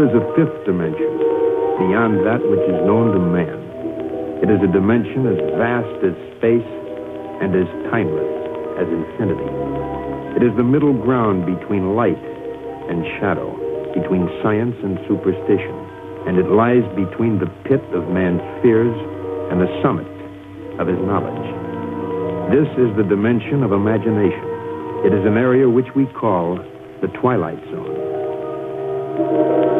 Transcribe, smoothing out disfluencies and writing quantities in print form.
is a fifth dimension, beyond that which is known to man. It is a dimension as vast as space and as timeless as infinity. It is the middle ground between light and shadow, between science and superstition, and it lies between the pit of man's fears and the summit of his knowledge. This is the dimension of imagination. It is an area which we call the Twilight Zone.